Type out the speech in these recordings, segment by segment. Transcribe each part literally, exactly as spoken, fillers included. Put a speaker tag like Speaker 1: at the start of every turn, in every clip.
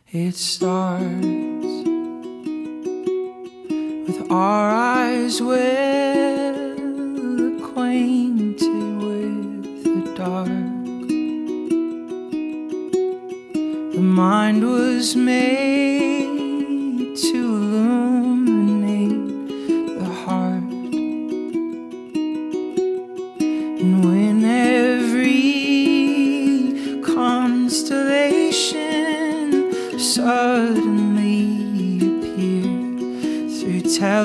Speaker 1: It starts with our eyes well acquainted with the dark. The mind was made to illuminate the heart. And when every constellation suddenly appeared through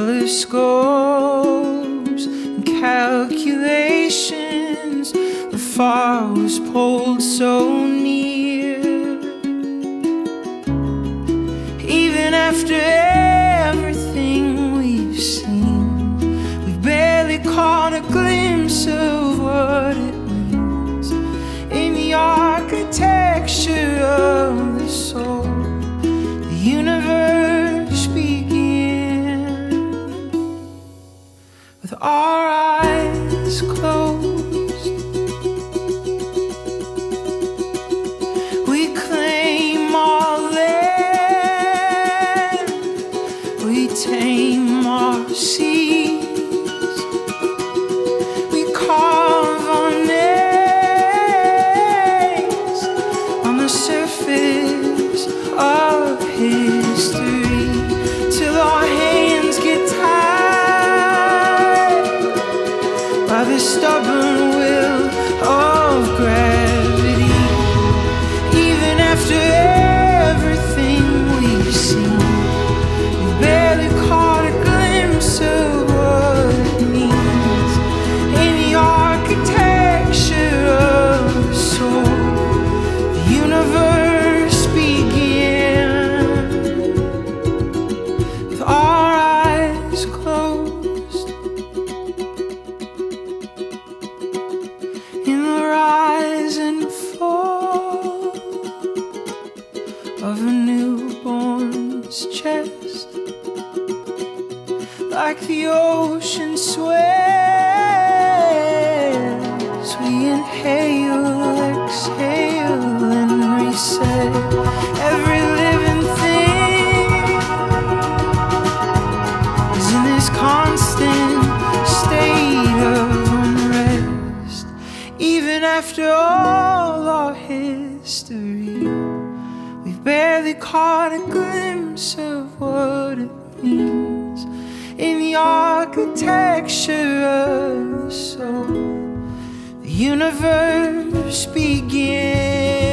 Speaker 1: telescopes and calculations, the far was pulled so near. Even after everything we've seen, we've barely caught a glimpse of what it means in the architecture of the soul. The universe began with our eyes closed. We claim our land, we tame our seas, we carve our names on the surface of history till our hands get tied by the stubborn will of gravity. Even after everything we've seen, we've barely caught a glimpse of what it means in the architecture of the soul. The universe began with our eyes closed. In the rise and fall of a newborn's chest, like the ocean swells, we inhale, exhale, and reset. Every living thing is in this constant state of unrest. Even after all our history, we've barely caught a glimpse of what it means in the architecture of the soul. The universe began.